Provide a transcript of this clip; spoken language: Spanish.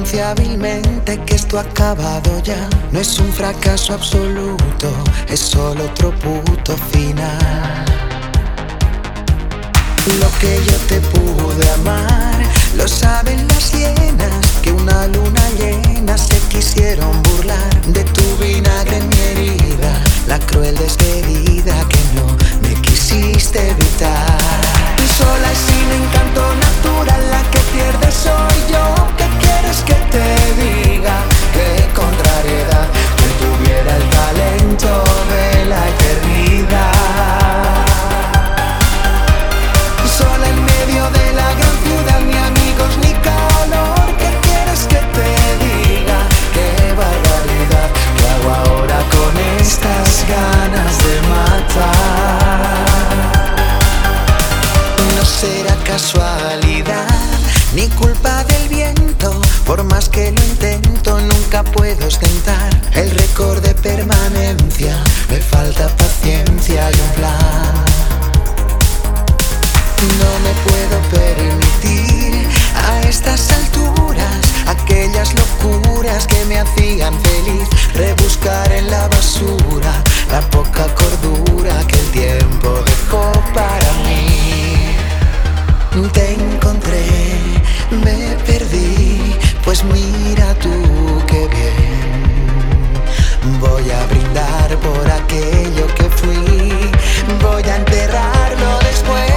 anuncia hábilmente que esto ha acabado ya. No es un fracaso absoluto, es solo otro puto final. Lo que yo te pude amar, lo saben las hienas, que una luna llena se quisieron burlar de tu vinagre en mi herida, la cruel despedida que no me quisiste evitar. Sola y sin encanto natural, la que pierde soy yo. ¿Qué quieres que te diga? Qué contrariedad que tuviera el talento de la eternidad. Sola en medio de la gran ciudad, ni amigos ni calor. ¿Qué quieres que te diga? Qué barbaridad, ¿qué hago ahora con estas ganas de matar? No será casualidad, ni culpa del viento. Por más que lo intento, nunca puedo ostentar el récord de permanencia. Me falta paciencia y un plan. No me puedo permitir a estas alturas aquellas locuras que me hacían feliz. Rebuscar en la basura la poca cordura que el tiempo dejó para mí. Te encontré, me perdí, pues mira tú qué bien. Voy a brindar por aquello que fui, voy a enterrarlo después.